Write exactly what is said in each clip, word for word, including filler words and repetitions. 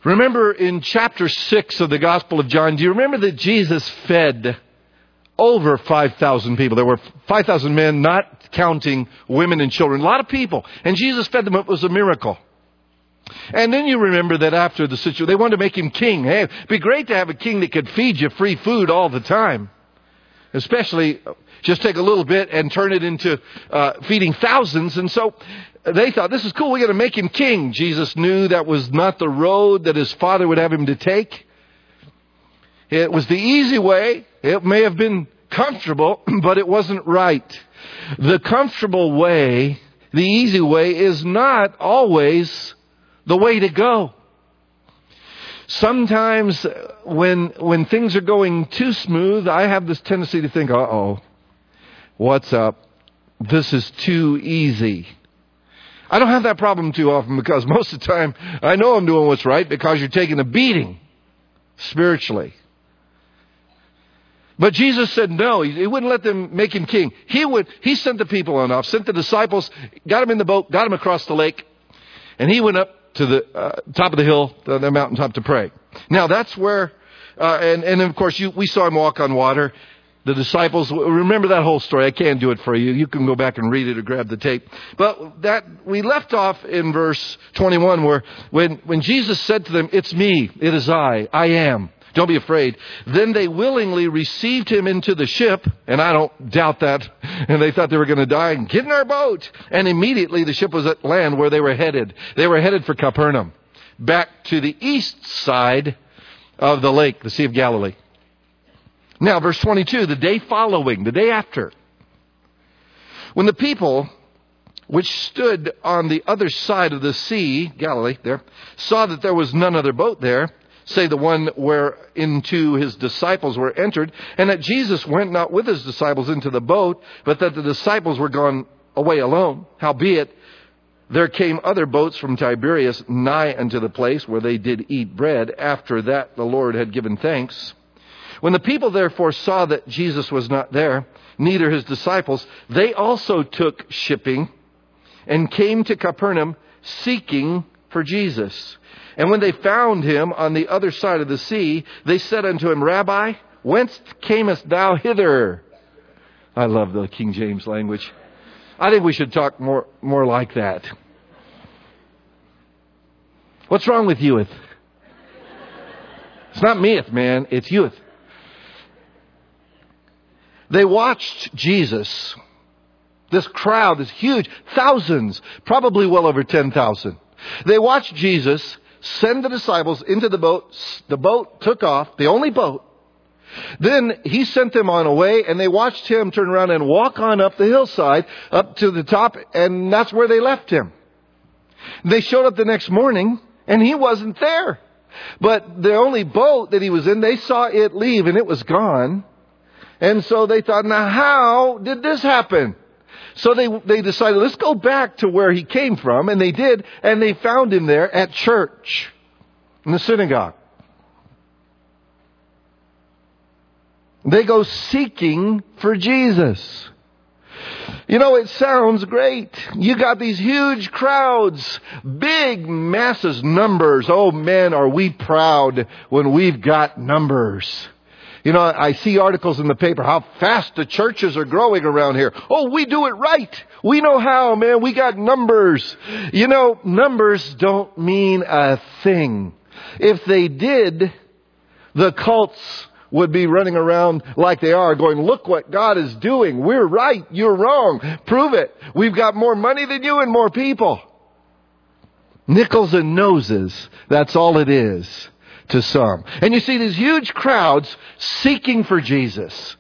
Remember in chapter six of the Gospel of John, do you remember that Jesus fed over five thousand people? There were five thousand men, not counting women and children. A lot of people. And Jesus fed them. It was a miracle. And then you remember that after the situation, they wanted to make him king. Hey, it'd be great to have a king that could feed you free food all the time. Especially just take a little bit and turn it into uh, feeding thousands. And so they thought, this is cool. We're going to make him king. Jesus knew that was not the road that his Father would have him to take. It was the easy way. It may have been comfortable, but it wasn't right. The comfortable way, the easy way, is not always the way to go. Sometimes when when things are going too smooth, I have this tendency to think, uh-oh, what's up? This is too easy. I don't have that problem too often because most of the time I know I'm doing what's right because you're taking a beating spiritually. But Jesus said no. He wouldn't let them make him king. He would. He sent the people on off, sent the disciples, got them in the boat, got them across the lake, and he went up to the uh, top of the hill, the, the mountaintop, to pray. Now that's where, uh, and and of course you, we saw him walk on water. The disciples, remember that whole story. I can't do it for you. You can go back and read it or grab the tape. But that we left off in verse twenty-one, where when when Jesus said to them, "It's me. It is I. I am. Don't be afraid." Then they willingly received him into the ship, and I don't doubt that. And they thought they were going to die. And get in our boat. And immediately the ship was at land where they were headed. They were headed for Capernaum, back to the east side of the lake, the Sea of Galilee. Now, verse twenty-two, the day following, the day after, when the people which stood on the other side of the sea, Galilee, there, saw that there was none other boat there, say the one whereinto his disciples were entered, and that Jesus went not with his disciples into the boat, but that the disciples were gone away alone. Howbeit, there came other boats from Tiberias nigh unto the place where they did eat bread, after that the Lord had given thanks. When the people therefore saw that Jesus was not there, neither his disciples, they also took shipping and came to Capernaum, seeking for Jesus. And when they found him on the other side of the sea, they said unto him, Rabbi, whence camest thou hither? I love the King James language. I think we should talk more, more like that. What's wrong with youth? It's not meeth, man. It's youth. They watched Jesus, this crowd, this huge, thousands, probably well over ten thousand. They watched Jesus send the disciples into the boat. The boat took off, the only boat. Then he sent them on away, and they watched him turn around and walk on up the hillside, up to the top, and that's where they left him. They showed up the next morning, and he wasn't there. But the only boat that he was in, they saw it leave, and it was gone. And so they thought, now how did this happen? So they they decided, let's go back to where he came from. And they did. And they found him there at church, in the synagogue. They go seeking for Jesus. You know, it sounds great. You got these huge crowds, big masses, numbers. Oh man, are we proud when we've got numbers. You know, I see articles in the paper how fast the churches are growing around here. Oh, we do it right. We know how, man. We got numbers. You know, numbers don't mean a thing. If they did, the cults would be running around like they are going, look what God is doing. We're right. You're wrong. Prove it. We've got more money than you and more people. Nickels and noses. That's all it is. To some. And you see these huge crowds seeking for Jesus.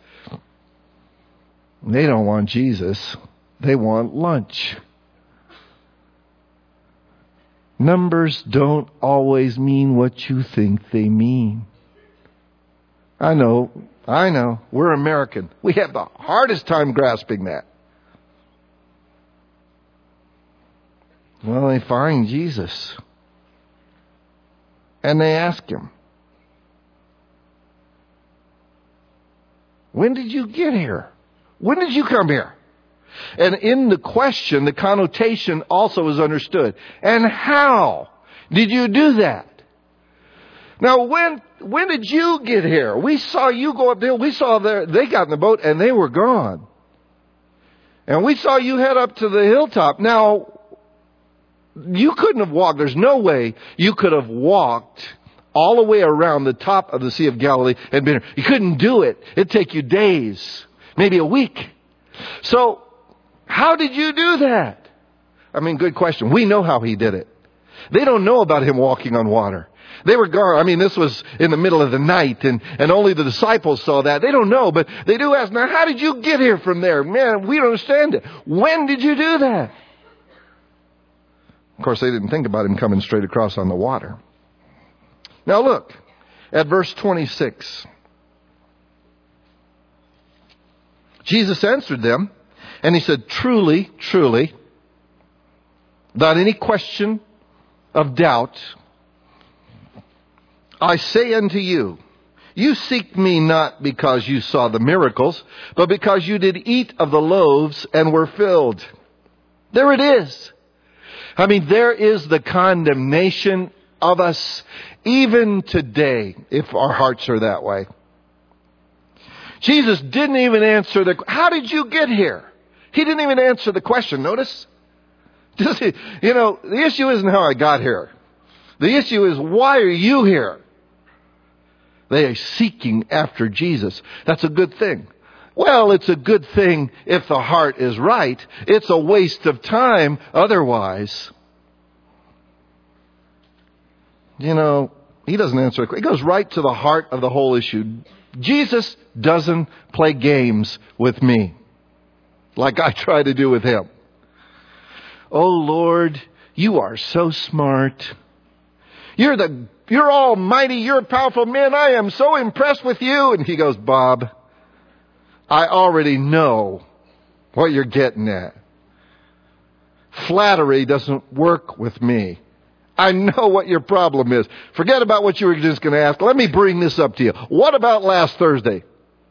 They don't want Jesus. They want lunch. Numbers don't always mean what you think they mean. I know. I know. We're American. We have the hardest time grasping that. Well, they find Jesus. And they ask him, when did you get here? When did you come here? And in the question, the connotation also is understood. And how did you do that? Now, when when did you get here? We saw you go up the hill. We saw their, they got in the boat and they were gone. And we saw you head up to the hilltop. Now, you couldn't have walked. There's no way you could have walked all the way around the top of the Sea of Galilee and been here. You couldn't do it. It'd take you days, maybe a week. So, how did you do that? I mean, good question. We know how he did it. They don't know about him walking on water. They were gone. I mean, this was in the middle of the night, and, and only the disciples saw that. They don't know, but they do ask, now, how did you get here from there? Man, we don't understand it. When did you do that? Of course, they didn't think about him coming straight across on the water. Now look at verse twenty-six. Jesus answered them, and he said, truly, truly, without any question of doubt, I say unto you, you seek me not because you saw the miracles, but because you did eat of the loaves and were filled. There it is. I mean, there is the condemnation of us even today, if our hearts are that way. Jesus didn't even answer the, how did you get here? He didn't even answer the question, notice? Just, you know, the issue isn't how I got here. The issue is, why are you here? They are seeking after Jesus. That's a good thing. Well, it's a good thing if the heart is right. It's a waste of time otherwise. You know, he doesn't answer it. He goes right to the heart of the whole issue. Jesus doesn't play games with me like I try to do with him. Oh, Lord, you are so smart. You're the, you're almighty. You're a powerful man. I am so impressed with you. And he goes, Bob, I already know what you're getting at. Flattery doesn't work with me. I know what your problem is. Forget about what you were just going to ask. Let me bring this up to you. What about last Thursday?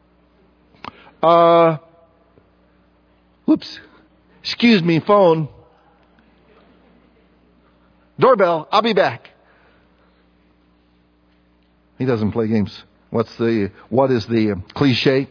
Uh, whoops. Excuse me, phone. Doorbell. I'll be back. He doesn't play games. What's the, what is the uh, cliche?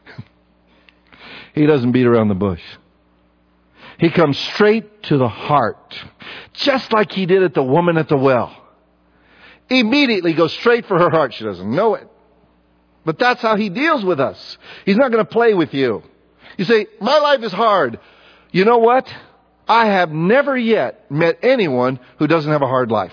He doesn't beat around the bush. He comes straight to the heart. Just like he did at the woman at the well. Immediately goes straight for her heart. She doesn't know it. But that's how he deals with us. He's not going to play with you. You say, my life is hard. You know what? I have never yet met anyone who doesn't have a hard life.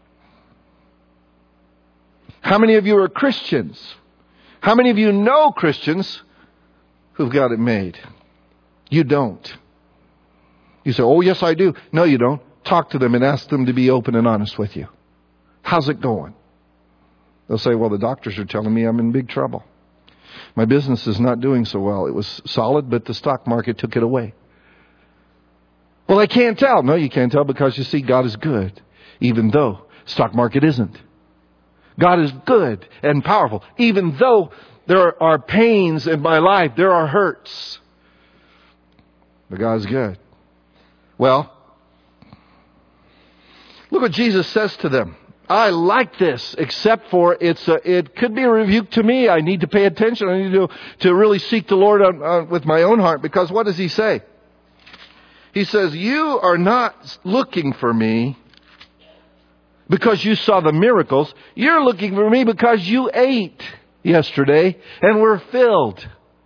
How many of you are Christians? How many of you know Christians who've got it made? You don't. You say, oh, yes, I do. No, you don't. Talk to them and ask them to be open and honest with you. How's it going? They'll say, well, the doctors are telling me I'm in big trouble. My business is not doing so well. It was solid, but the stock market took it away. Well, I can't tell. No, you can't tell because you see, God is good, even though stock market isn't. God is good and powerful, even though there are pains in my life, there are hurts. But God is good. Well, look what Jesus says to them. I like this, except for it's a, it could be a rebuke to me. I need to pay attention. I need to, to really seek the Lord on, on, with my own heart. Because what does he say? He says, you are not looking for me because you saw the miracles. You're looking for me because you ate yesterday and were filled.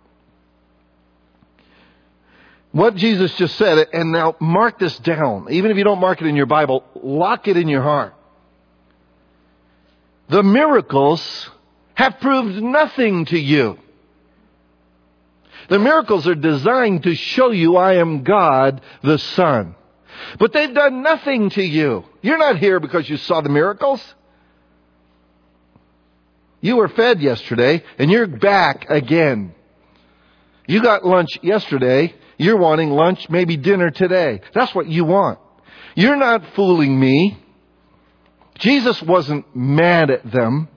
What Jesus just said, and now mark this down. Even if you don't mark it in your Bible, lock it in your heart. The miracles have proved nothing to you. The miracles are designed to show you I am God the Son. But they've done nothing to you. You're not here because you saw the miracles. You were fed yesterday and you're back again. You got lunch yesterday. You're wanting lunch, maybe dinner today. That's what you want. You're not fooling me. Jesus wasn't mad at them.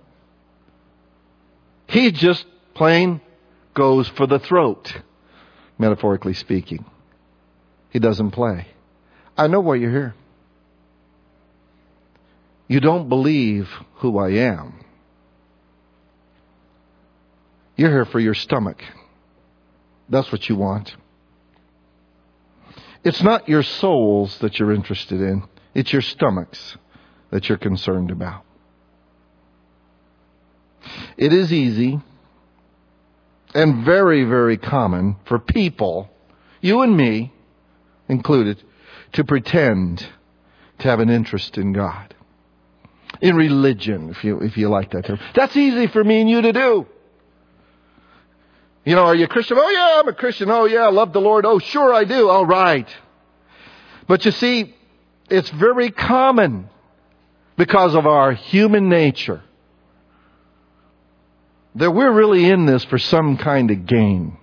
He just plain goes for the throat, metaphorically speaking. He doesn't play. I know why you're here. You don't believe who I am. You're here for your stomach. That's what you want. It's not your souls that you're interested in. It's your stomachs that you're concerned about. It is easy and very, very common for people, you and me included, to pretend to have an interest in God. In religion, if you if you like that term. That's easy for me and you to do. You know, are you a Christian? Oh yeah, I'm a Christian. Oh yeah, I love the Lord. Oh sure I do. All right. But you see, it's very common because of our human nature that we're really in this for some kind of gain.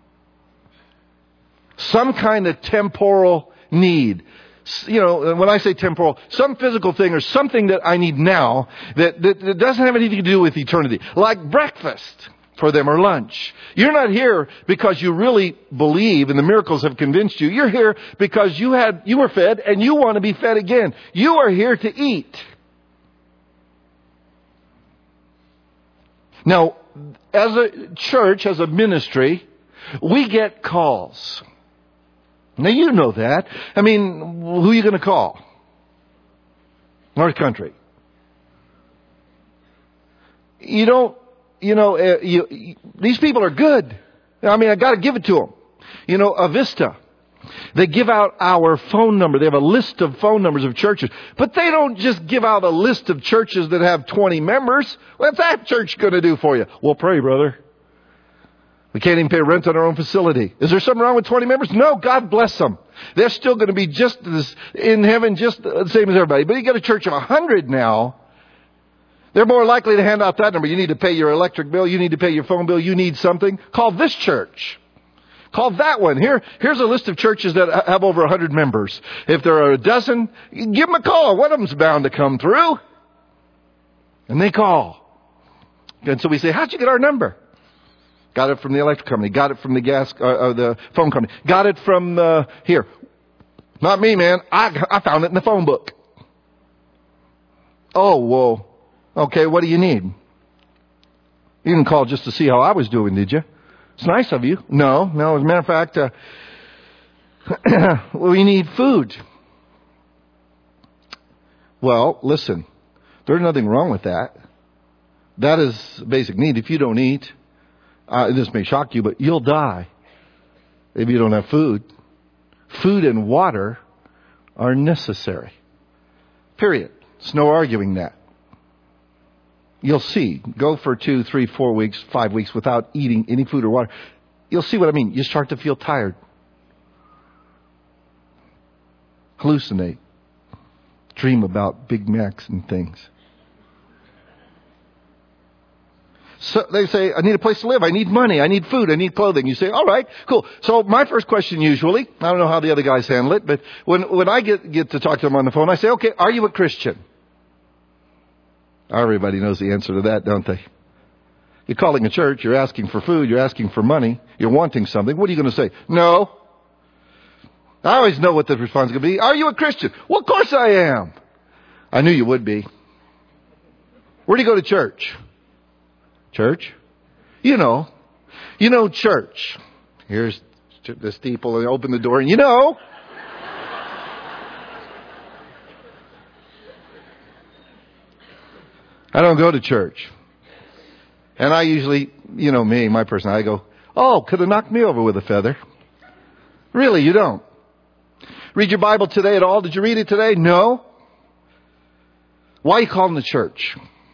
Some kind of temporal need. You know, when I say temporal, some physical thing or something that I need now that, that, that doesn't have anything to do with eternity. Like breakfast for them or lunch. You're not here because you really believe and the miracles have convinced you. You're here because you had you were fed and you want to be fed again. You are here to eat. Now, as a church, as a ministry, we get calls. Now, you know that. I mean, who are you going to call? North Country. You don't, you know, uh, you, you, these people are good. I mean, I got to give it to them. You know, Avista. They give out our phone number. They have a list of phone numbers of churches. But they don't just give out a list of churches that have twenty members. What's that church going to do for you? Well, pray, brother. We can't even pay rent on our own facility. Is there something wrong with twenty members? No, God bless them. They're still going to be just as in heaven, just the same as everybody. But you get a church of a hundred now. They're more likely to hand out that number. You need to pay your electric bill. You need to pay your phone bill. You need something. Call this church. Call that one. Here, here's a list of churches that have over a hundred members. If there are a dozen, give them a call. One of them's bound to come through. And they call. And so we say, how'd you get our number? Got it from the electric company. Got it from the gas, uh, uh, the phone company. Got it from uh, here. Not me, man. I I found it in the phone book. Oh, well, okay. What do you need? You didn't call just to see how I was doing, did you? It's nice of you. No, no. As a matter of fact, uh, we need food. Well, listen. There's nothing wrong with that. That is a basic need. If you don't eat, Uh, this may shock you, but you'll die if you don't have food. Food and water are necessary. Period. There's no arguing that. You'll see. Go for two, three, four weeks, five weeks without eating any food or water. You'll see what I mean. You start to feel tired. Hallucinate. Dream about Big Macs and things. So they say, I need a place to live. I need money. I need food. I need clothing. You say, all right, cool. So my first question usually, I don't know how the other guys handle it, but when, when I get, get to talk to them on the phone, I say, okay, are you a Christian? Everybody knows the answer to that, don't they? You're calling a church. You're asking for food. You're asking for money. You're wanting something. What are you going to say? No. I always know what the response is going to be. Are you a Christian? Well, of course I am. I knew you would be. Where do you go to church? Church? You know. You know church. Here's the steeple and open the door and you know. I don't go to church. And I usually, you know me, my person, I go, oh, could have knocked me over with a feather. Really, you don't. Read your Bible today at all? Did you read it today? No. Why are you calling the church?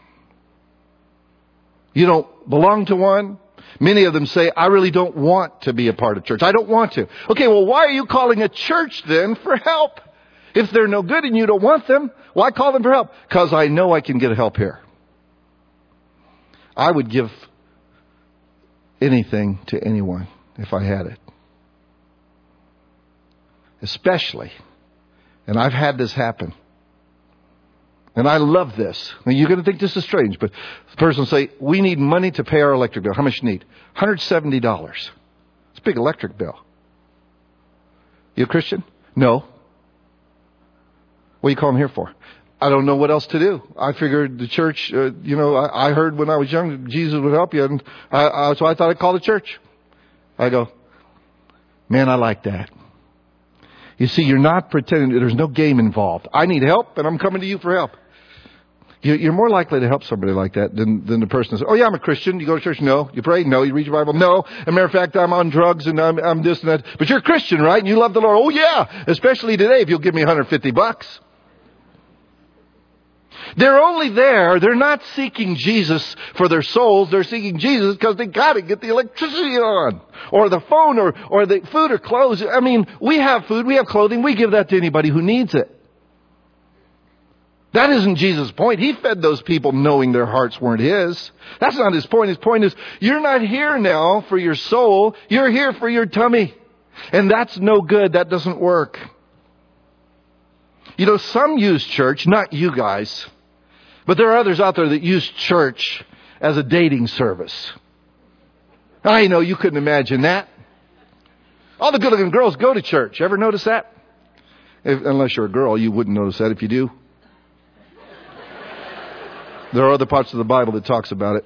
You don't belong to one. Many of them say, I really don't want to be a part of church. I don't want to. Okay, well, why are you calling a church then for help? If they're no good and you don't want them, why call them for help? Because I know I can get help here. I would give anything to anyone if I had it. Especially, and I've had this happen. And I love this. Now you're going to think this is strange, but the person will say, we need money to pay our electric bill. How much do you need? one hundred seventy dollars. It's a big electric bill. You a Christian? No. What are you calling here for? I don't know what else to do. I figured the church, uh, you know, I, I heard when I was young, Jesus would help you. And I, I, so I thought I'd call the church. I go, man, I like that. You see, you're not pretending that there's no game involved. I need help, and I'm coming to you for help. You're more likely to help somebody like that than, than the person that says, oh, yeah, I'm a Christian. You go to church? No. You pray? No. You read your Bible? No. As a matter of fact, I'm on drugs and I'm, I'm this and that. But you're a Christian, right? And you love the Lord. Oh, yeah. Especially today if you'll give me one hundred fifty bucks. They're only there. They're not seeking Jesus for their souls. They're seeking Jesus because they got to get the electricity on, or the phone, or, or the food or clothes. I mean, we have food. We have clothing. We give that to anybody who needs it. That isn't Jesus' point. He fed those people knowing their hearts weren't His. That's not His point. His point is, you're not here now for your soul. You're here for your tummy. And that's no good. That doesn't work. You know, some use church, not you guys, but there are others out there that use church as a dating service. I know you couldn't imagine that. All the good-looking girls go to church. Ever notice that? If, unless you're a girl, you wouldn't notice that. If you do, there are other parts of the Bible that talks about it.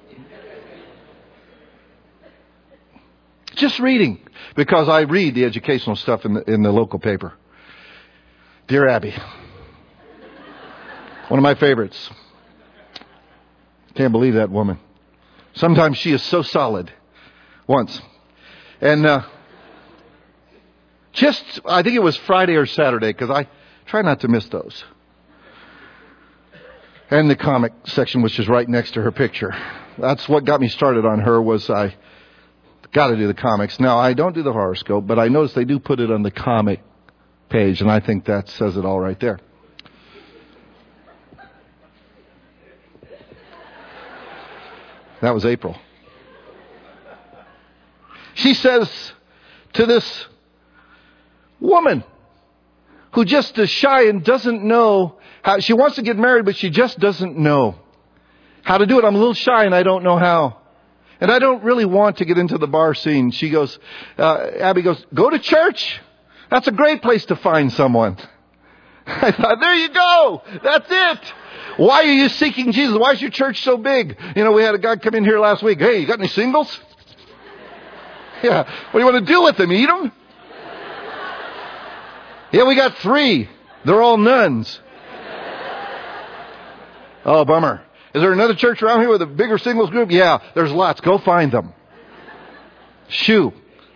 Just reading, because I read the educational stuff in the, in the local paper. Dear Abby, one of my favorites. Can't believe that woman. Sometimes she is so solid. Once. And uh, just, I think it was Friday or Saturday, because I try not to miss those. And the comic section, which is right next to her picture. That's what got me started on her, was I got to do the comics. Now, I don't do the horoscope, but I noticed they do put it on the comic page, and I think that says it all right there. That was April. She says to this woman who just is shy and doesn't know how, she wants to get married, but she just doesn't know how to do it. I'm a little shy and I don't know how. And I don't really want to get into the bar scene. She goes, uh, Abby goes, go to church. That's a great place to find someone. I thought, there you go. That's it. Why are you seeking Jesus? Why is your church so big? You know, we had a guy come in here last week. Hey, you got any singles? Yeah. What do you want to do with them? Eat them? Yeah, we got three. They're all nuns. Oh, bummer. Is there another church around here with a bigger singles group? Yeah, there's lots. Go find them. Shoo.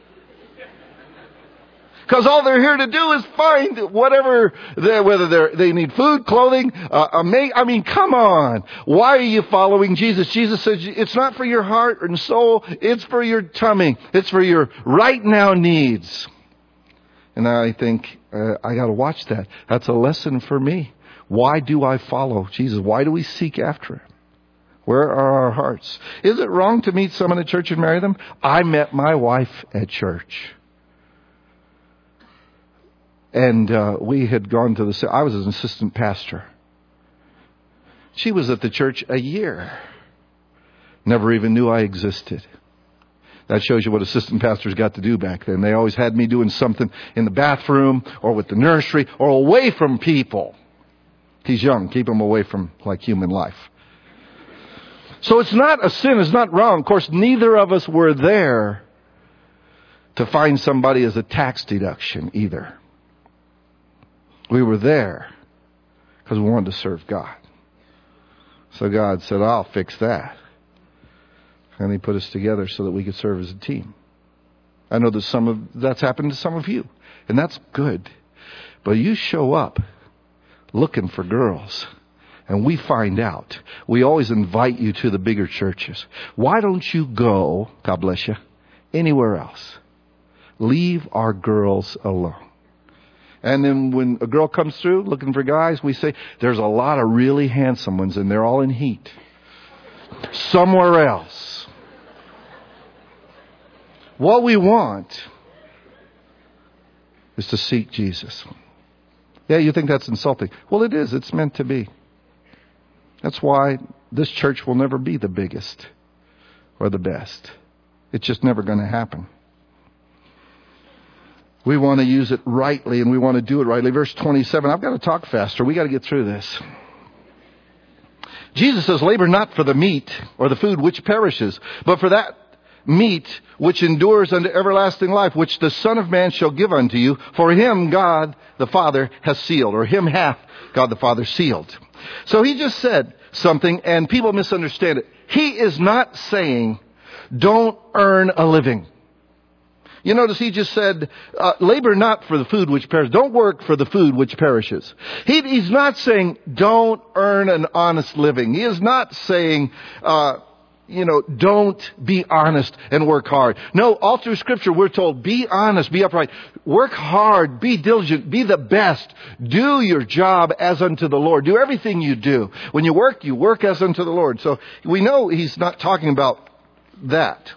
Because all they're here to do is find whatever, whether they they need food, clothing, uh, a mate. I mean, come on. Why are you following Jesus? Jesus says it's not for your heart and soul. It's for your tummy. It's for your right now needs. And I think, uh, I got to watch that. That's a lesson for me. Why do I follow Jesus? Why do we seek after Him? Where are our hearts? Is it wrong to meet someone at church and marry them? I met my wife at church. And uh, we had gone to the... I was an assistant pastor. She was at the church a year. Never even knew I existed. That shows you what assistant pastors got to do back then. They always had me doing something in the bathroom or with the nursery or away from people. He's young. Keep him away from like human life. So it's not a sin. It's not wrong. Of course, neither of us were there to find somebody as a tax deduction either. We were there because we wanted to serve God. So God said, I'll fix that. And He put us together so that we could serve as a team. I know that some of that's happened to some of you. And that's good. But you show up looking for girls. And we find out. We always invite you to the bigger churches. Why don't you go, God bless you, anywhere else? Leave our girls alone. And then when a girl comes through looking for guys, we say, there's a lot of really handsome ones and they're all in heat. Somewhere else. What we want is to seek Jesus. Yeah, you think that's insulting. Well, it is. It's meant to be. That's why this church will never be the biggest or the best. It's just never going to happen. We want to use it rightly and we want to do it rightly. Verse twenty-seven. I've got to talk faster. We got to get through this. Jesus says, labor not for the meat or the food which perishes, but for that meat which endures unto everlasting life, which the Son of Man shall give unto you. For him God the Father has sealed, or him hath God the Father sealed. So he just said something, and people misunderstand it. He is not saying, don't earn a living. You notice he just said, uh, labor not for the food which perishes. Don't work for the food which perishes. He, he's not saying, don't earn an honest living. He is not saying, uh, you know, don't be honest and work hard. No, all through Scripture we're told, be honest, be upright, work hard, be diligent, be the best. Do your job as unto the Lord. Do everything you do. When you work, you work as unto the Lord. So we know he's not talking about that.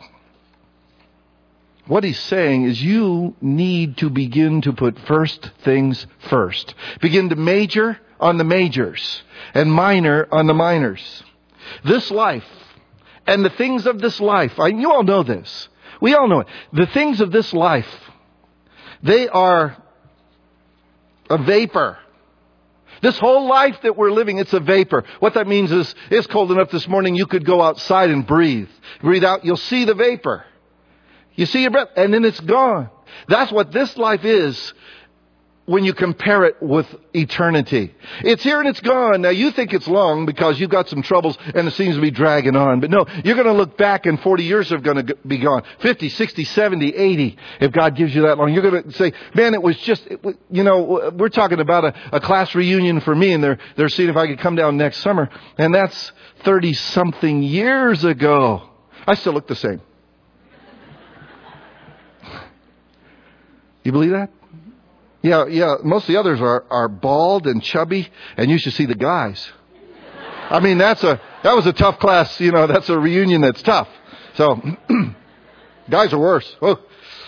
What he's saying is you need to begin to put first things first. Begin to major on the majors and minor on the minors. This life and the things of this life, I, you all know this. We all know it. The things of this life, they are a vapor. This whole life that we're living, it's a vapor. What that means is, it's cold enough this morning, you could go outside and breathe. Breathe out, you'll see the vapor. You see your breath, and then it's gone. That's what this life is when you compare it with eternity. It's here and it's gone. Now you think it's long because you've got some troubles and it seems to be dragging on. But no, you're going to look back and forty years are going to be gone. fifty, sixty, seventy, eighty. If God gives you that long, you're going to say, man, it was just, it was, you know, we're talking about a, a class reunion for me, and they're, they're seeing if I could come down next summer. And that's thirty something years ago. I still look the same. You believe that? Yeah, yeah. Most of the others are, are bald and chubby, and you should see the guys. I mean, that's a that was a tough class. You know, that's a reunion that's tough. So, guys are worse. Oh.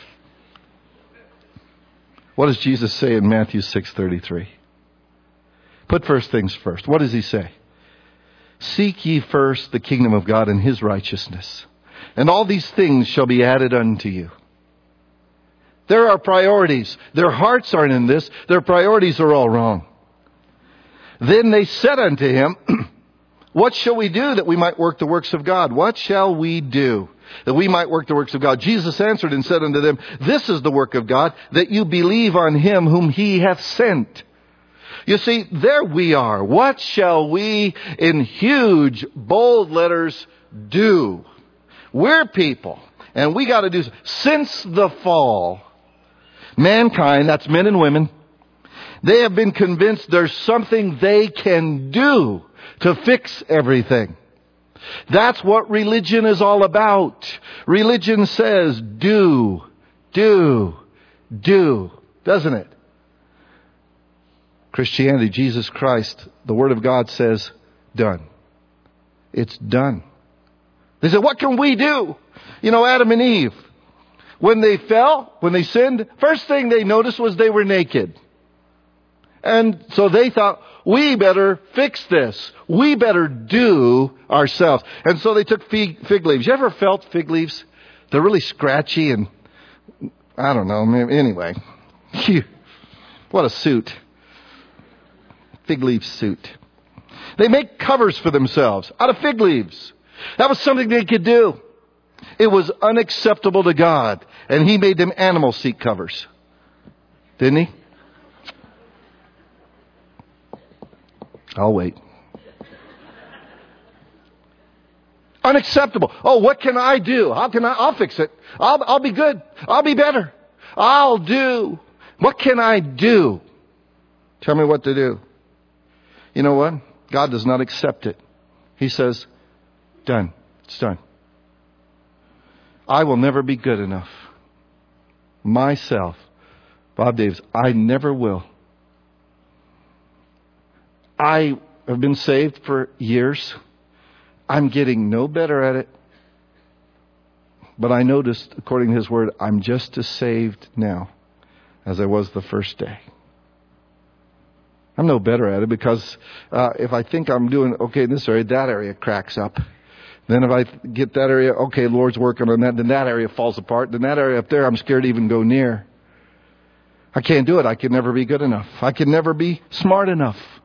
What does Jesus say in Matthew six thirty-three? Put first things first. What does he say? Seek ye first the kingdom of God and his righteousness, and all these things shall be added unto you. There are priorities. Their hearts aren't in this. Their priorities are all wrong. Then they said unto him, what shall we do that we might work the works of God? What shall we do that we might work the works of God? Jesus answered and said unto them, this is the work of God, that you believe on him whom he hath sent. You see, there we are. What shall we, in huge, bold letters, do? We're people, and we got to do, since the fall, mankind, that's men and women, they have been convinced there's something they can do to fix everything. That's what religion is all about. Religion says, do, do, do, doesn't it? Christianity, Jesus Christ, the Word of God says, done. It's done. They said, what can we do? You know, Adam and Eve, when they fell, when they sinned, first thing they noticed was they were naked. And so they thought, we better fix this. We better do ourselves. And so they took fig, fig leaves. You ever felt fig leaves? They're really scratchy and, I don't know, anyway. What a suit. Fig leaf suit. They make covers for themselves out of fig leaves. That was something they could do. It was unacceptable to God. And he made them animal seat covers. Didn't he? I'll wait. Unacceptable. Oh, what can I do? How can I? I'll fix it. I'll, I'll be good. I'll be better. I'll do. What can I do? Tell me what to do. You know what? God does not accept it. He says, done. It's done. I will never be good enough. Myself, Bob Davis, I never will. I have been saved for years. I'm getting no better at it. But I noticed, according to his word, I'm just as saved now as I was the first day. I'm no better at it because uh, if I think I'm doing okay in this area, that area cracks up. Then if I get that area, okay, Lord's working on that, then that area falls apart. Then that area up there, I'm scared to even go near. I can't do it. I can never be good enough. I can never be smart enough.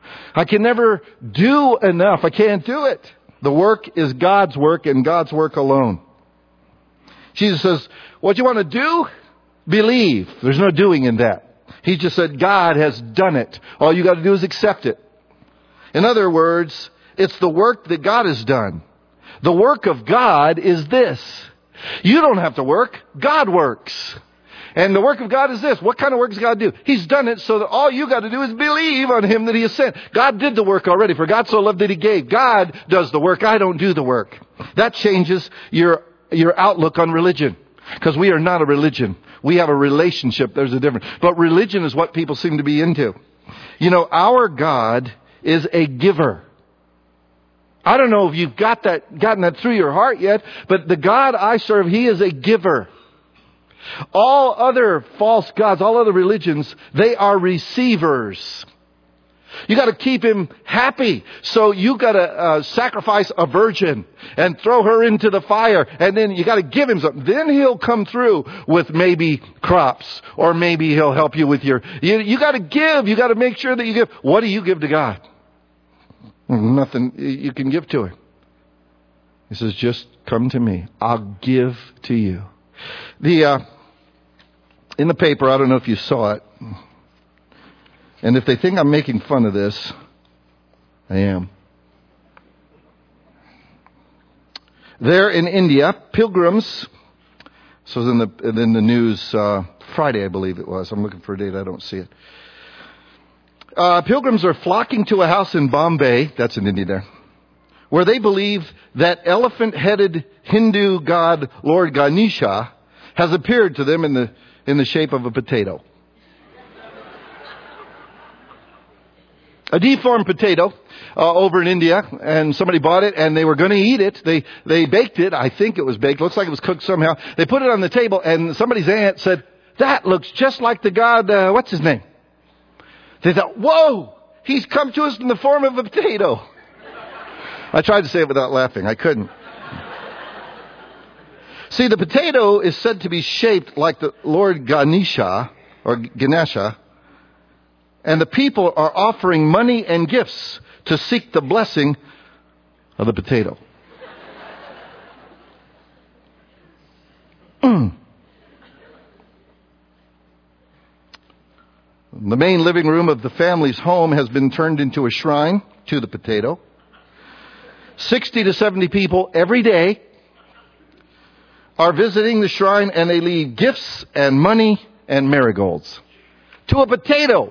I can never do enough. I can't do it. The work is God's work and God's work alone. Jesus says, what you want to do? Believe. There's no doing in that. He just said, God has done it. All you got to do is accept it. In other words, it's the work that God has done. The work of God is this. You don't have to work. God works. And the work of God is this. What kind of work does God do? He's done it so that all you got to do is believe on Him that He has sent. God did the work already. For God so loved that He gave. God does the work. I don't do the work. That changes your, your outlook on religion. Because we are not a religion. We have a relationship. There's a difference. But religion is what people seem to be into. You know, our God is a giver. I don't know if you've got that, gotten that through your heart yet, but the God I serve, He is a giver. All other false gods, all other religions, they are receivers. You got to keep Him happy. So you got to uh, sacrifice a virgin and throw her into the fire. And then you got to give Him something. Then He'll come through with maybe crops, or maybe He'll help you with your, you, you got to give. You got to make sure that you give. What do you give to God? Nothing you can give to Him. He says, just come to me. I'll give to you. The, uh, in the paper, I don't know if you saw it. And if they think I'm making fun of this, I am. There in India, pilgrims, this was in the, in the news uh, Friday, I believe it was. I'm looking for a date, I don't see it. Uh, pilgrims are flocking to a house in Bombay, that's in India there, where they believe that elephant-headed Hindu god Lord Ganesha has appeared to them in the in the shape of a potato. A deformed potato uh, over in India, and somebody bought it, and they were going to eat it. They they baked it. I think it was baked. Looks like it was cooked somehow. They put it on the table, and somebody's aunt said, "That looks just like the god. Uh, what's his name?" They thought, "Whoa, he's come to us in the form of a potato." I tried to say it without laughing. I couldn't. See, the potato is said to be shaped like the Lord Ganesha, or Ganesha, and the people are offering money and gifts to seek the blessing of the potato. The main living room of the family's home has been turned into a shrine to the potato. sixty to seventy people every day are visiting the shrine, and they leave gifts and money and marigolds to a potato.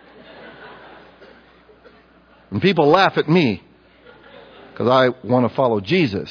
And people laugh at me because I want to follow Jesus.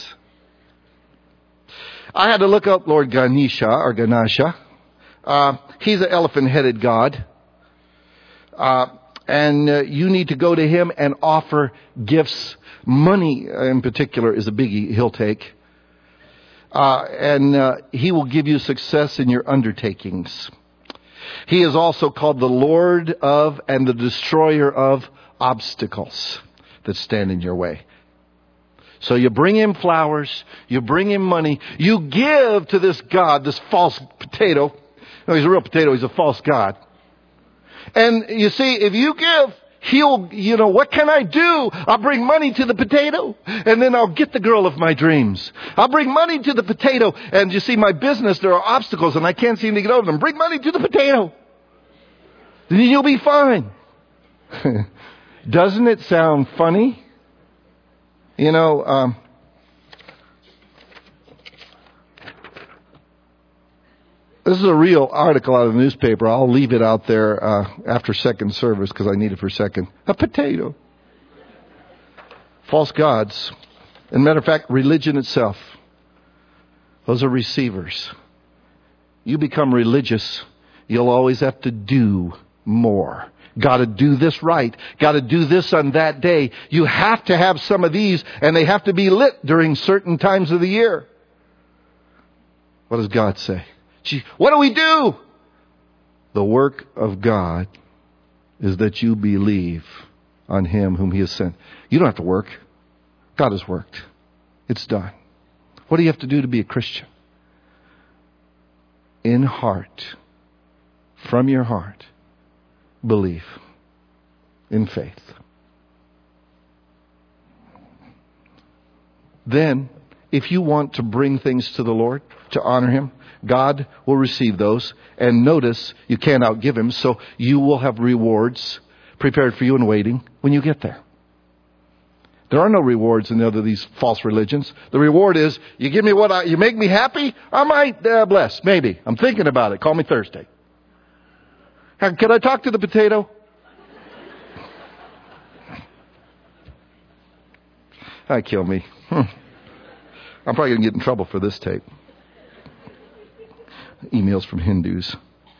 I had to look up Lord Ganesha or Ganesha. Uh, he's an elephant-headed god. Uh, and uh, you need to go to him and offer gifts. Money in particular is a biggie he'll take. Uh, and uh, he will give you success in your undertakings. He is also called the Lord of and the destroyer of obstacles that stand in your way. So you bring him flowers, you bring him money, you give to this God, this false potato. No, he's a real potato, he's a false God. And you see, if you give, he'll, you know, what can I do? I'll bring money to the potato, and then I'll get the girl of my dreams. I'll bring money to the potato, and you see, my business, there are obstacles, and I can't seem to get over them. Bring money to the potato. Then you'll be fine. Doesn't it sound funny? You know, um, this is a real article out of the newspaper. I'll leave it out there uh, after second service because I need it for second. A potato. False gods. And matter of fact, religion itself. Those are receivers. You become religious, you'll always have to do more. Got to do this right. Got to do this on that day. You have to have some of these, and they have to be lit during certain times of the year. What does God say? Gee, what do we do? The work of God is that you believe on Him whom He has sent. You don't have to work. God has worked. It's done. What do you have to do to be a Christian? In heart, from your heart, believe in faith. then if you want to bring things to the Lord, to honor Him, God will receive those. And notice, you can't outgive Him, so you will have rewards prepared for you and waiting when you get there. There are no rewards in the other these false religions. The reward is, you give me what I, you make me happy, I might uh, bless, maybe. I'm thinking about it. Call me Thursday. Can I talk to the potato? That kill me. Hmm. I'm probably going to get in trouble for this tape. Emails from Hindus.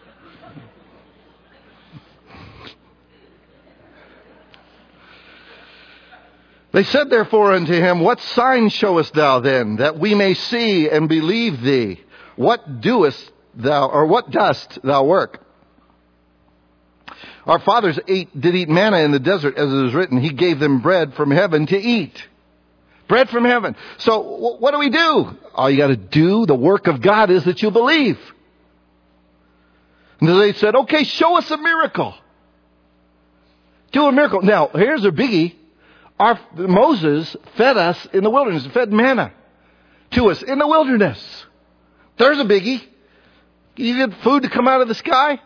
They said therefore unto him, what sign showest thou then, that we may see and believe thee? What doest thou, or what dost thou work? Our fathers ate, did eat manna in the desert, as it is written, He gave them bread from heaven to eat. Bread from heaven. So what do we do? All you got to do, the work of God, is that you believe. And they said, okay, show us a miracle. Do a miracle. Now, here's a biggie. Our, Moses fed us in the wilderness, fed manna to us in the wilderness. There's a biggie. You get food to come out of the sky?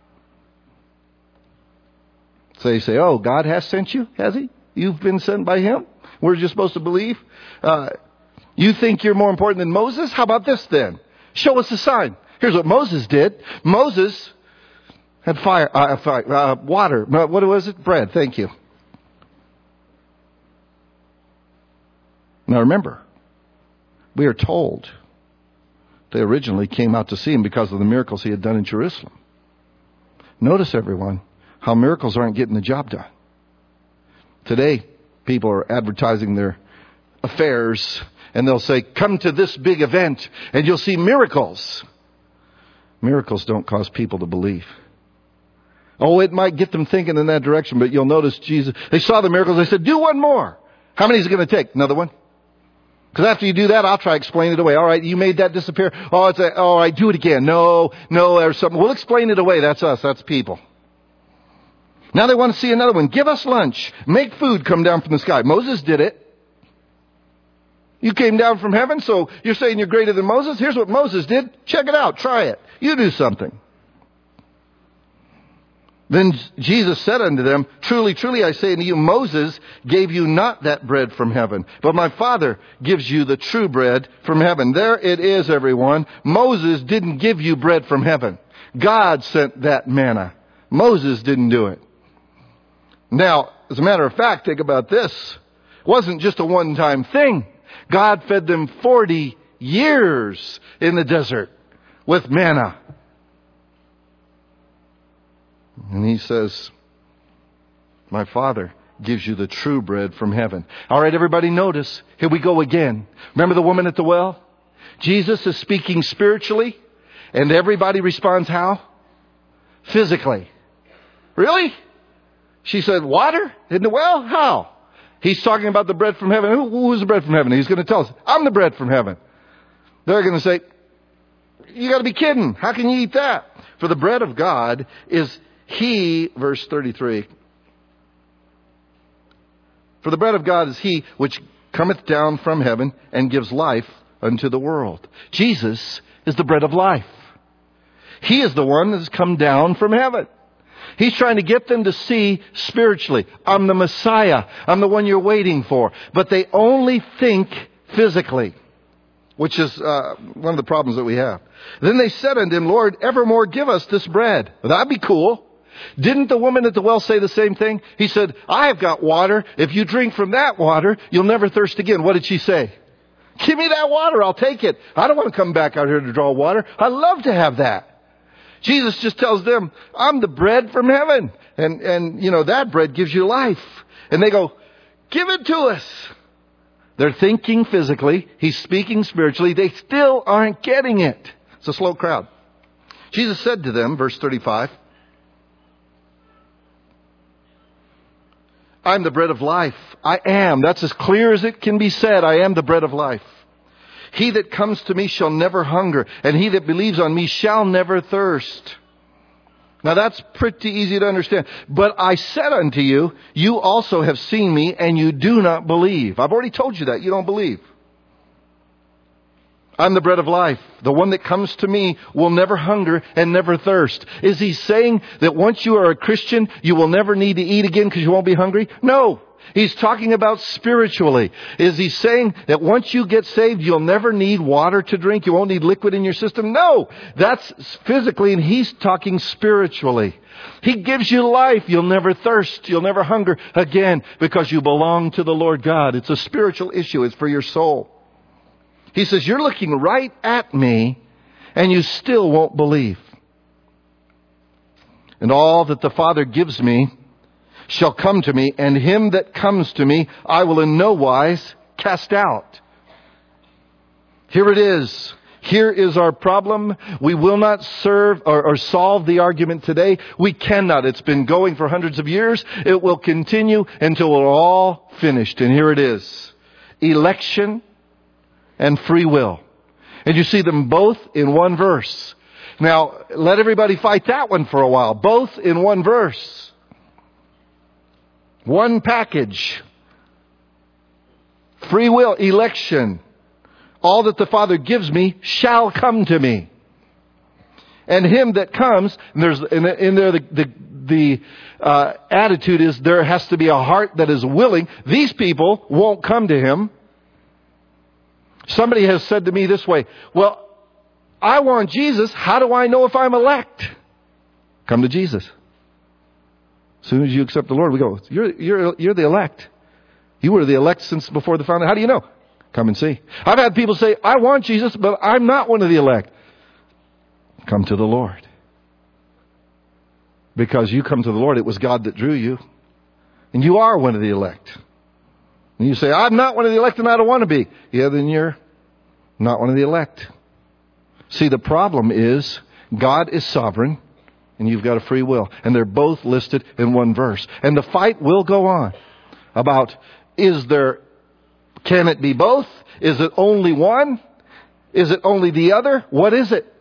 So they say, oh, God has sent you, has He? You've been sent by Him? We're just supposed to believe? Uh, you think you're more important than Moses? How about this then? Show us a sign. Here's what Moses did. Moses had fire, uh, fire uh, water. What was it? Bread. Thank you. Now remember, we are told they originally came out to see Him because of the miracles He had done in Jerusalem. Notice, everyone, how miracles aren't getting the job done. Today, people are advertising their affairs, and they'll say, come to this big event and you'll see miracles. Miracles don't cause people to believe. Oh, it might get them thinking in that direction, but you'll notice Jesus, they saw the miracles, they said, do one more. How many is it going to take? Another one? Because after you do that, I'll try to explain it away. All right, you made that disappear. Oh, it's a, all right, do it again. No, no, there's something. We'll explain it away. That's us. That's people. Now they want to see another one. Give us lunch. Make food come down from the sky. Moses did it. You came down from heaven, so you're saying you're greater than Moses? Here's what Moses did. Check it out. Try it. You do something. Then Jesus said unto them, truly, truly, I say unto you, Moses gave you not that bread from heaven, but my Father gives you the true bread from heaven. There it is, everyone. Moses didn't give you bread from heaven. God sent that manna. Moses didn't do it. Now, as a matter of fact, think about this. It wasn't just a one-time thing. God fed them forty years in the desert with manna. And He says, my Father gives you the true bread from heaven. All right, everybody, notice. Here we go again. Remember the woman at the well? Jesus is speaking spiritually, and everybody responds how? Physically. Really? She said, water in the well? How? He's talking about the bread from heaven. Who, who is the bread from heaven? He's going to tell us, I'm the bread from heaven. They're going to say, you got to be kidding. How can you eat that? For the bread of God is He, verse thirty-three. For the bread of God is He which cometh down from heaven and gives life unto the world. Jesus is the bread of life. He is the one that has come down from heaven. He's trying to get them to see spiritually. I'm the Messiah. I'm the one you're waiting for. But they only think physically, which is uh, one of the problems that we have. Then they said unto Him, Lord, evermore give us this bread. Well, that'd be cool. Didn't the woman at the well say the same thing? He said, I have got water. If you drink from that water, you'll never thirst again. What did she say? Give me that water. I'll take it. I don't want to come back out here to draw water. I'd love to have that. Jesus just tells them, I'm the bread from heaven. And, and, you know, that bread gives you life. And they go, give it to us. They're thinking physically. He's speaking spiritually. They still aren't getting it. It's a slow crowd. Jesus said to them, verse thirty-five, I'm the bread of life. I am. That's as clear as it can be said. I am the bread of life. He that comes to me shall never hunger, and he that believes on me shall never thirst. Now that's pretty easy to understand. But I said unto you, you also have seen me, and you do not believe. I've already told you that. You don't believe. I'm the bread of life. The one that comes to me will never hunger and never thirst. Is he saying that once you are a Christian, you will never need to eat again because you won't be hungry? No. He's talking about spiritually. Is he saying that once you get saved, you'll never need water to drink? You won't need liquid in your system? No. That's physically, and he's talking spiritually. He gives you life. You'll never thirst. You'll never hunger again because you belong to the Lord God. It's a spiritual issue. It's for your soul. He says, you're looking right at me and you still won't believe. And all that the Father gives me shall come to me, and him that comes to me I will in no wise cast out. Here it is. Here is our problem. We will not serve or, or solve the argument today. We cannot. It's been going for hundreds of years. It will continue until we're all finished. And here it is. Election and free will. And you see them both in one verse. Now, let everybody fight that one for a while. Both in one verse. One package. Free will, election. All that the Father gives me shall come to me. And him that comes, and there's in, in there the, the, the uh, attitude is there has to be a heart that is willing. These people won't come to him. Somebody has said to me this way, well, I want Jesus. How do I know if I'm elect? Come to Jesus. As soon as you accept the Lord, we go, you're, you're, you're the elect. You were the elect since before the founding. How do you know? Come and see. I've had people say, I want Jesus, but I'm not one of the elect. Come to the Lord. Because you come to the Lord, it was God that drew you. And you are one of the elect. And you say, I'm not one of the elect and I don't want to be. Yeah, then you're not one of the elect. See, the problem is God is sovereign and you've got a free will. And they're both listed in one verse. And the fight will go on about, is there, can it be both? Is it only one? Is it only the other? What is it?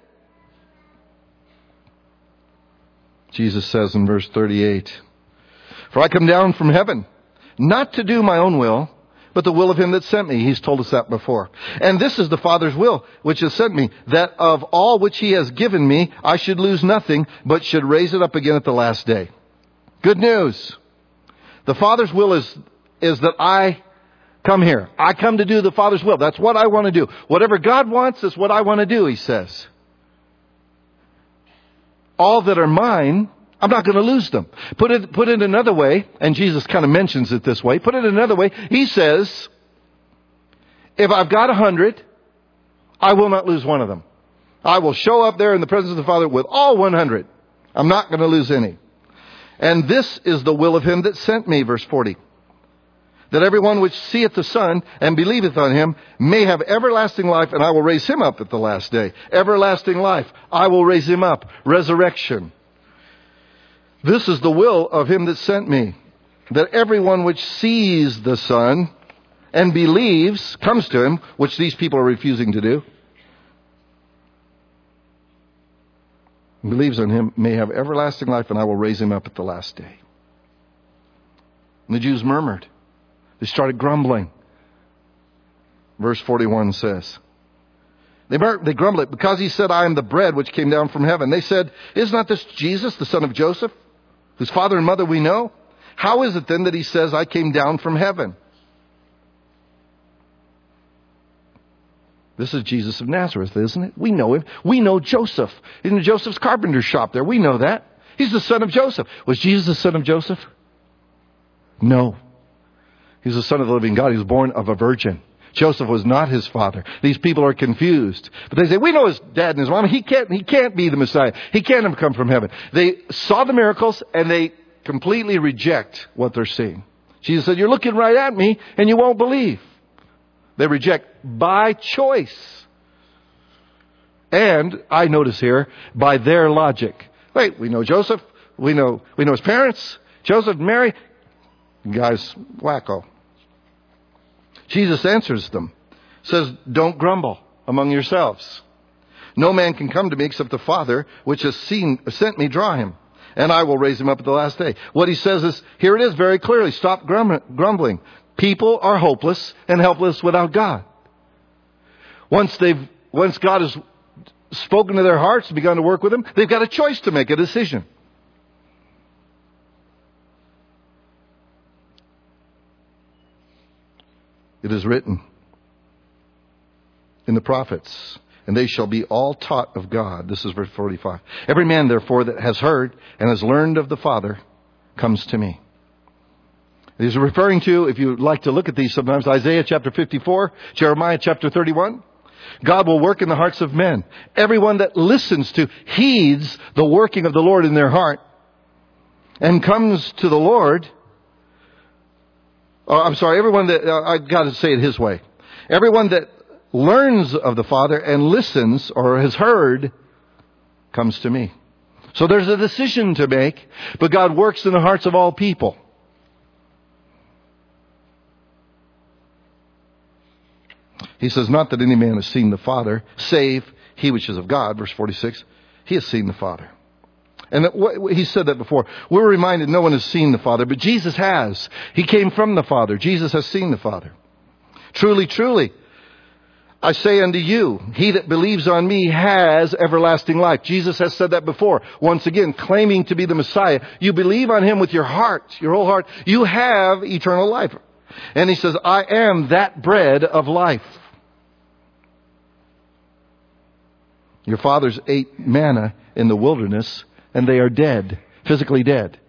Jesus says in verse thirty-eight, for I come down from heaven, not to do my own will, but the will of him that sent me. He's told us that before. And this is the Father's will, which has sent me, that of all which he has given me, I should lose nothing, but should raise it up again at the last day. Good news. The Father's will is, is that I come here. I come to do the Father's will. That's what I want to do. Whatever God wants is what I want to do, he says. All that are mine, I'm not going to lose them. Put it, put it another way, and Jesus kind of mentions it this way. Put it another way. He says, if I've got a hundred, I will not lose one of them. I will show up there in the presence of the Father with all one hundred. I'm not going to lose any. And this is the will of him that sent me, verse forty. That everyone which seeth the Son and believeth on him may have everlasting life, and I will raise him up at the last day. Everlasting life. I will raise him up. Resurrection. This is the will of him that sent me, that everyone which sees the Son and believes, comes to him, which these people are refusing to do, believes on him, may have everlasting life, and I will raise him up at the last day. And the Jews murmured. They started grumbling. Verse forty-one says, They, they grumbled because he said, I am the bread which came down from heaven. They said, is not this Jesus, the son of Joseph, whose father and mother we know? How is it then that he says, I came down from heaven? This is Jesus of Nazareth, isn't it? We know him. We know Joseph. In Joseph's carpenter shop there. We know that. He's the son of Joseph. Was Jesus the son of Joseph? No. He's the son of the living God. He was born of a virgin. Joseph was not his father. These people are confused. But they say, we know his dad and his mom. He can't, he can't be the Messiah. He can't have come from heaven. They saw the miracles and they completely reject what they're seeing. Jesus said, you're looking right at me and you won't believe. They reject by choice. And I notice here, by their logic. Wait, we know Joseph. We know, we know his parents. Joseph and Mary. Guy's wacko. Jesus answers them. Says, don't grumble among yourselves. No man can come to me except the Father, which has seen, sent me, draw him. And I will raise him up at the last day. What he says is, here it is very clearly. Stop grumbling. People are hopeless and helpless without God. Once they've once God has spoken to their hearts and begun to work with them, they've got a choice to make, a decision. It is written in the prophets, and they shall be all taught of God. This is verse forty-five. Every man, therefore, that has heard and has learned of the Father comes to me. He's referring to, if you like to look at these sometimes, Isaiah chapter fifty-four, Jeremiah chapter thirty-one. God will work in the hearts of men. Everyone that listens to, heeds the working of the Lord in their heart and comes to the Lord. Oh, I'm sorry, everyone that, uh, I've got to say it his way. Everyone that learns of the Father and listens or has heard comes to me. So there's a decision to make, but God works in the hearts of all people. He says, not that any man has seen the Father, save he which is of God, verse forty-six. He has seen the Father. And that, he said that before. We're reminded no one has seen the Father, but Jesus has. He came from the Father. Jesus has seen the Father. Truly, truly, I say unto you, he that believes on me has everlasting life. Jesus has said that before. Once again, claiming to be the Messiah. You believe on him with your heart, your whole heart. You have eternal life. And he says, I am that bread of life. Your fathers ate manna in the wilderness, and they are dead, physically dead.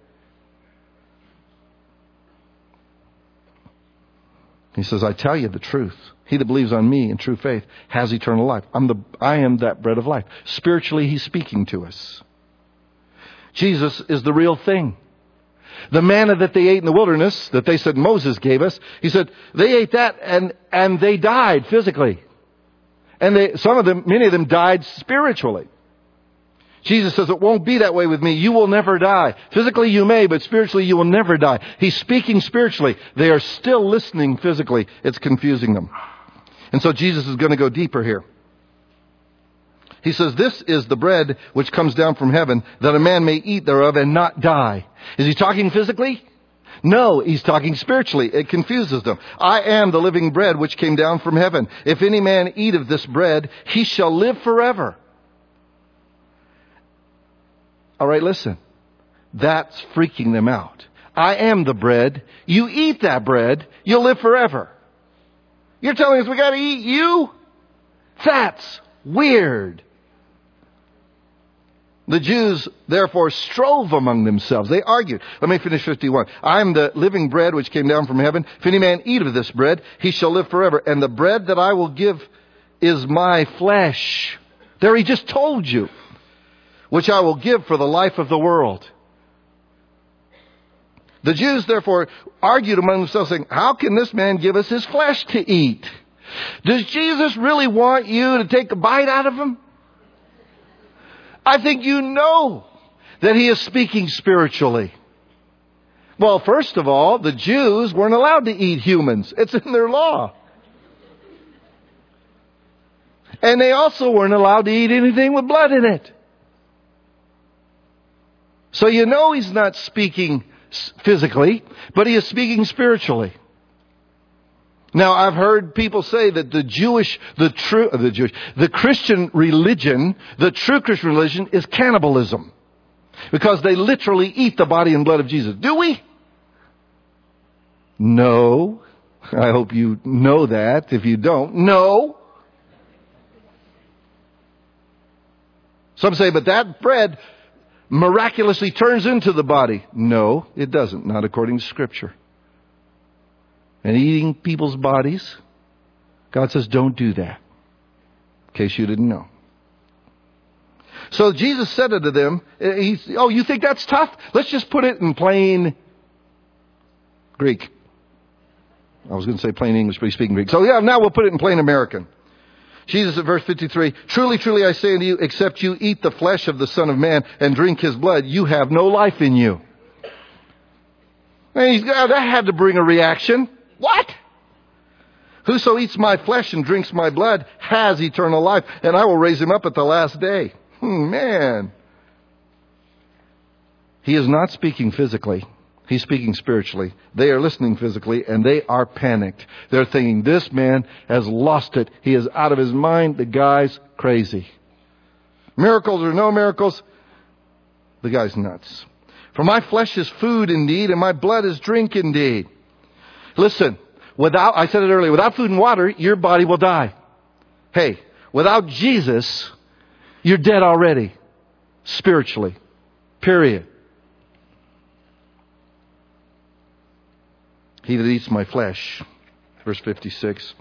He says, I tell you the truth. He that believes on me in true faith has eternal life. I'm the, I am that bread of life. Spiritually, he's speaking to us. Jesus is the real thing. The manna that they ate in the wilderness, that they said Moses gave us, he said, they ate that and, and they died physically. And they, some of them, many of them died spiritually. Jesus says, it won't be that way with me. You will never die. Physically you may, but spiritually you will never die. He's speaking spiritually. They are still listening physically. It's confusing them. And so Jesus is going to go deeper here. He says, this is the bread which comes down from heaven, that a man may eat thereof and not die. Is he talking physically? No, he's talking spiritually. It confuses them. I am the living bread which came down from heaven. If any man eat of this bread, he shall live forever. All right, listen. That's freaking them out. I am the bread. You eat that bread, you'll live forever. You're telling us we got to eat you? That's weird. The Jews, therefore, strove among themselves. They argued. Let me finish fifty-one. I am the living bread which came down from heaven. If any man eat of this bread, he shall live forever. And the bread that I will give is my flesh. There he just told you. Which I will give for the life of the world. The Jews, therefore, argued among themselves, saying, how can this man give us his flesh to eat? Does Jesus really want you to take a bite out of him? I think you know that he is speaking spiritually. Well, first of all, the Jews weren't allowed to eat humans. It's in their law. And they also weren't allowed to eat anything with blood in it. So you know he's not speaking physically, but he is speaking spiritually. Now, I've heard people say that the Jewish, the true, the Jewish, the Christian religion, the true Christian religion is cannibalism. Because they literally eat the body and blood of Jesus. Do we? No. I hope you know that. If you don't, no. Some say, but that bread miraculously turns into the body. No, it doesn't. Not according to Scripture. And eating people's bodies, God says, don't do that. In case you didn't know. So Jesus said unto them, he's, oh, you think that's tough? Let's just put it in plain Greek. I was going to say plain English, but he's speaking Greek. So yeah, now we'll put it in plain American. Jesus at verse fifty-three, truly, truly, I say unto you, except you eat the flesh of the Son of Man and drink his blood, you have no life in you. And he's, that had to bring a reaction. What? Whoso eats my flesh and drinks my blood has eternal life, and I will raise him up at the last day. Hmm, man. He is not speaking physically. He's speaking spiritually. They are listening physically, and they are panicked. They're thinking, this man has lost it. He is out of his mind. The guy's crazy. Miracles or no miracles, the guy's nuts. For my flesh is food indeed, and my blood is drink indeed. Listen, without, I said it earlier, without food and water, your body will die. Hey, without Jesus, you're dead already. Spiritually. Period. He that eats my flesh, verse fifty-six,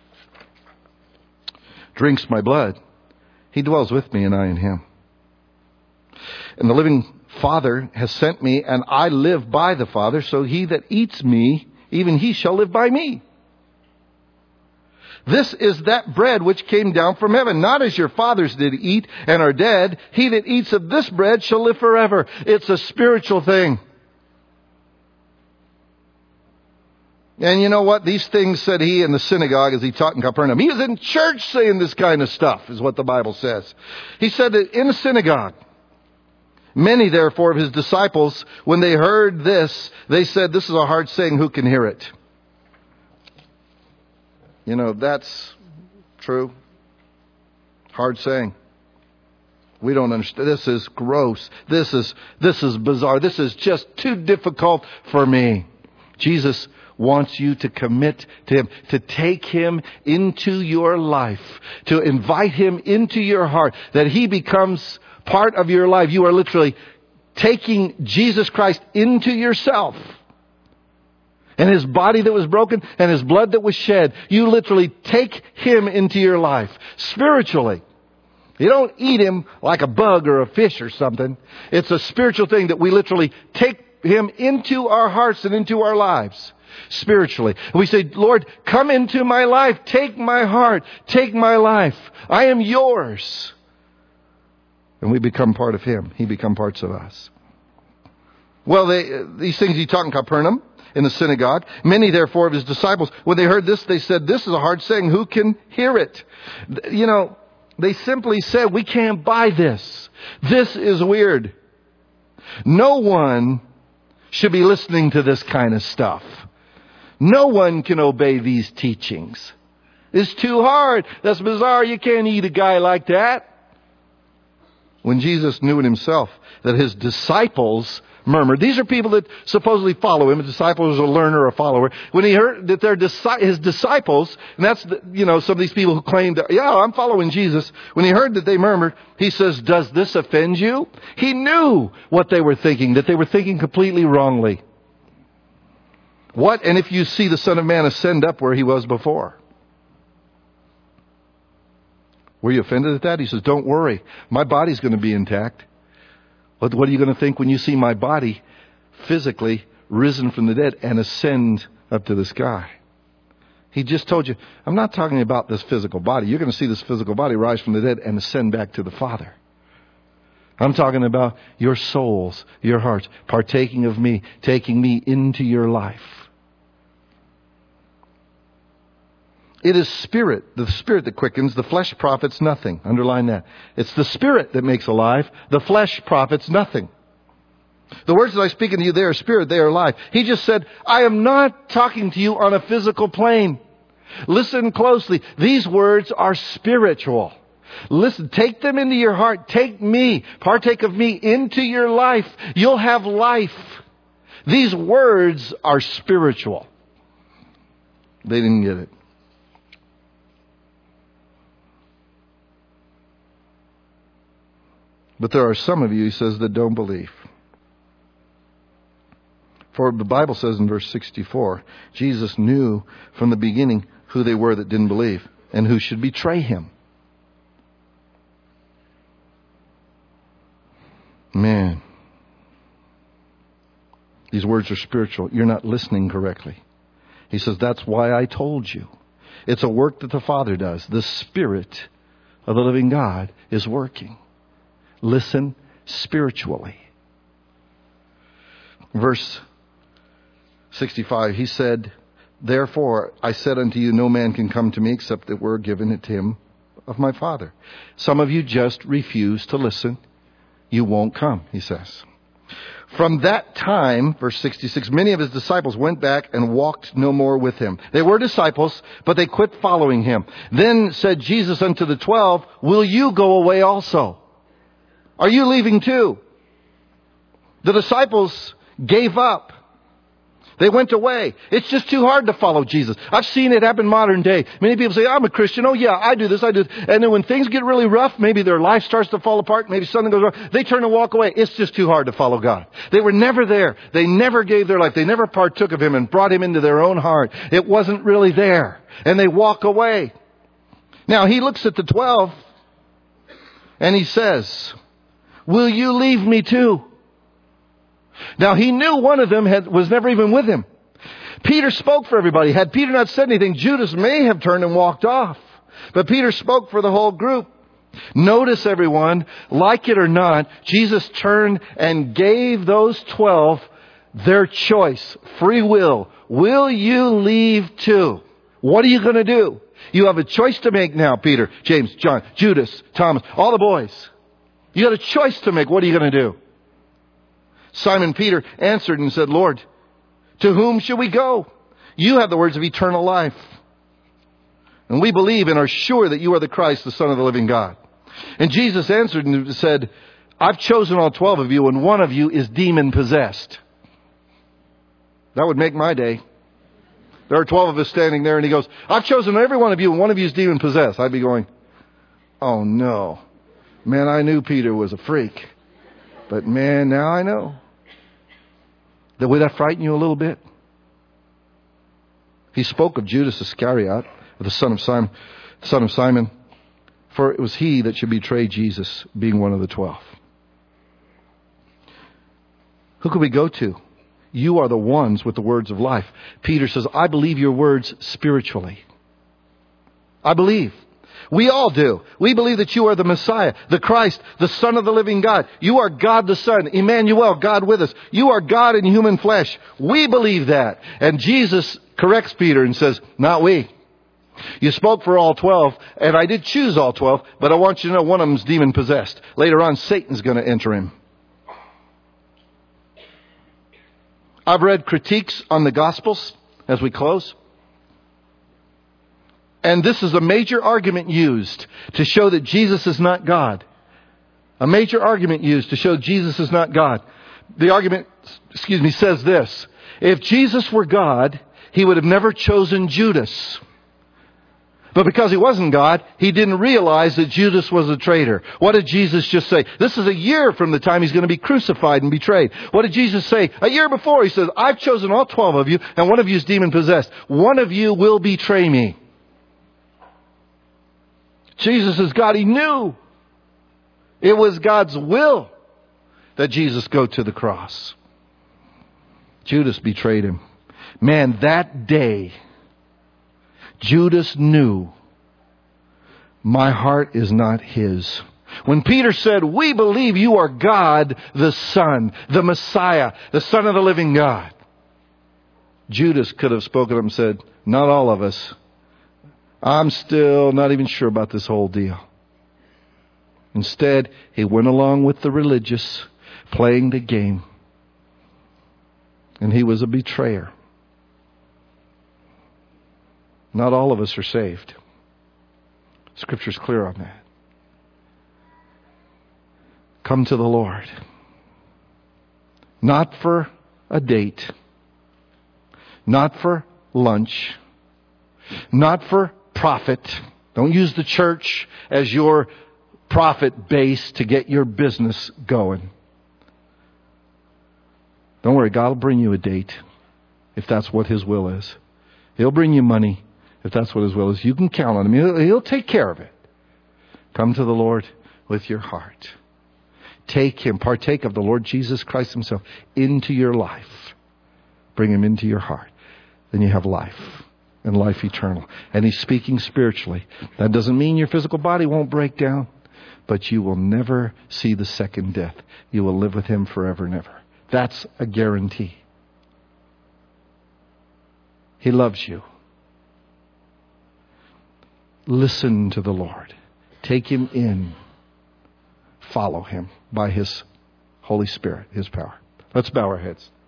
drinks my blood, he dwells with me and I in him. And the living Father has sent me, and I live by the Father, so he that eats me, even he shall live by me. This is that bread which came down from heaven, not as your fathers did eat and are dead. He that eats of this bread shall live forever. It's a spiritual thing. And you know what? These things said he in the synagogue as he taught in Capernaum. He was in church saying this kind of stuff, is what the Bible says. He said that in the synagogue. Many, therefore, of his disciples, when they heard this, they said, this is a hard saying, who can hear it? You know, that's true. Hard saying. We don't understand. This is gross. This is, this is bizarre. This is just too difficult for me. Jesus wants you to commit to him, to take him into your life, to invite him into your heart, that he becomes part of your life. You are literally taking Jesus Christ into yourself. And his body that was broken and his blood that was shed, you literally take him into your life spiritually. You don't eat him like a bug or a fish or something. It's a spiritual thing that we literally take him into our hearts and into our lives spiritually. And we say, Lord, come into my life. Take my heart. Take my life. I am yours. And we become part of him. He become parts of us. Well, they, these things he taught in Capernaum, in the synagogue. Many, therefore, of his disciples, when they heard this, they said, this is a hard saying. Who can hear it? You know, they simply said, we can't buy this. This is weird. No one should be listening to this kind of stuff. No one can obey these teachings. It's too hard. That's bizarre. You can't eat a guy like that. When Jesus knew in himself that his disciples murmured. These are people that supposedly follow him. A disciple is a learner or a follower. When he heard that they're his disciples, and that's, the, you know, some of these people who claimed, yeah, I'm following Jesus. When he heard that they murmured, he says, does this offend you? He knew what they were thinking, that they were thinking completely wrongly. What? And if you see the Son of Man ascend up where he was before? Were you offended at that? He says, don't worry. My body's going to be intact. What, what are you going to think when you see my body physically risen from the dead and ascend up to the sky? He just told you, I'm not talking about this physical body. You're going to see this physical body rise from the dead and ascend back to the Father. I'm talking about your souls, your hearts, partaking of me, taking me into your life. It is spirit, the spirit that quickens. The flesh profits nothing. Underline that. It's the spirit that makes alive. The flesh profits nothing. The words that I speak unto you, they are spirit, they are life. He just said, I am not talking to you on a physical plane. Listen closely. These words are spiritual. Listen, take them into your heart. Take me, partake of me into your life. You'll have life. These words are spiritual. They didn't get it. But there are some of you, he says, that don't believe. For the Bible says in verse sixty-four, Jesus knew from the beginning who they were that didn't believe and who should betray him. Man, these words are spiritual. You're not listening correctly. He says, that's why I told you. It's a work that the Father does. The Spirit of the living God is working. Listen spiritually. Verse sixty-five, he said, therefore I said unto you, no man can come to me except that were given it to him of my Father. Some of you just refuse to listen. You won't come, he says. From that time, verse sixty-six, many of his disciples went back and walked no more with him. They were disciples, but they quit following him. Then said Jesus unto the twelve, will you go away also? Are you leaving too? The disciples gave up. They went away. It's just too hard to follow Jesus. I've seen it happen modern day. Many people say, I'm a Christian. Oh yeah, I do this, I do this. And then when things get really rough, maybe their life starts to fall apart, maybe something goes wrong, they turn and walk away. It's just too hard to follow God. They were never there. They never gave their life. They never partook of him and brought him into their own heart. It wasn't really there. And they walk away. Now he looks at the twelve and he says, will you leave me too? Now he knew one of them had, was never even with him. Peter spoke for everybody. Had Peter not said anything, Judas may have turned and walked off. But Peter spoke for the whole group. Notice, everyone, like it or not, Jesus turned and gave those twelve their choice, free will. Will you leave too? What are you going to do? You have a choice to make now, Peter, James, John, Judas, Thomas, all the boys. You got a choice to make. What are you going to do? Simon Peter answered and said, Lord, to whom shall we go? You have the words of eternal life. And we believe and are sure that you are the Christ, the Son of the living God. And Jesus answered and said, I've chosen all twelve of you, and one of you is demon possessed. That would make my day. There are twelve of us standing there, and he goes, I've chosen every one of you, and one of you is demon possessed. I'd be going, oh no. Man, I knew Peter was a freak. But man, now I know. Would that frighten you a little bit? He spoke of Judas Iscariot, the son of Simon, son of Simon, for it was he that should betray Jesus, being one of the twelve. Who could we go to? You are the ones with the words of life. Peter says, I believe your words spiritually. I believe. We all do. We believe that you are the Messiah, the Christ, the Son of the living God. You are God the Son, Emmanuel, God with us. You are God in human flesh. We believe that. And Jesus corrects Peter and says, not we. You spoke for all twelve, and I did choose all twelve, but I want you to know one of them is demon possessed. Later on, Satan's going to enter him. I've read critiques on the Gospels as we close. And this is a major argument used to show that Jesus is not God. A major argument used to show Jesus is not God. The argument, excuse me, says this. If Jesus were God, he would have never chosen Judas. But because he wasn't God, he didn't realize that Judas was a traitor. What did Jesus just say? This is a year from the time he's going to be crucified and betrayed. What did Jesus say? A year before, he says, I've chosen all twelve of you, and one of you is demon possessed. One of you will betray me. Jesus is God. He knew it was God's will that Jesus go to the cross. Judas betrayed him. Man, that day, Judas knew my heart is not his. When Peter said, we believe you are God, the Son, the Messiah, the Son of the living God. Judas could have spoken up and said, not all of us. I'm still not even sure about this whole deal. Instead, he went along with the religious, playing the game. And he was a betrayer. Not all of us are saved. Scripture's clear on that. Come to the Lord. Not for a date. Not for lunch. Not for profit. Don't use the church as your profit base to get your business going. Don't worry, God will bring you a date if that's what his will is. He'll bring you money if that's what his will is. You can count on him. He'll, he'll take care of it. Come to the Lord with your heart. Take him, partake of the Lord Jesus Christ himself into your life. Bring him into your heart. Then you have life. And life eternal. And he's speaking spiritually. That doesn't mean your physical body won't break down, but you will never see the second death. You will live with him forever and ever. That's a guarantee. He loves you. Listen to the Lord. Take him in. Follow him by his Holy Spirit, his power. Let's bow our heads.